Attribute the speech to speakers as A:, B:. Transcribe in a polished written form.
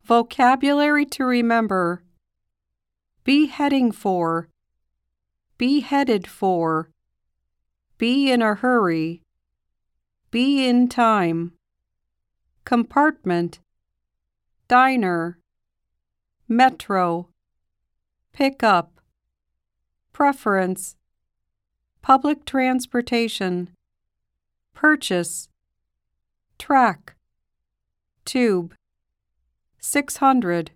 A: Vocabulary to remember: be heading for, be headed for, be in a hurry, be in time. Compartment, diner, metro, pick up, preference, public transportation, purchase, track, tube, 600.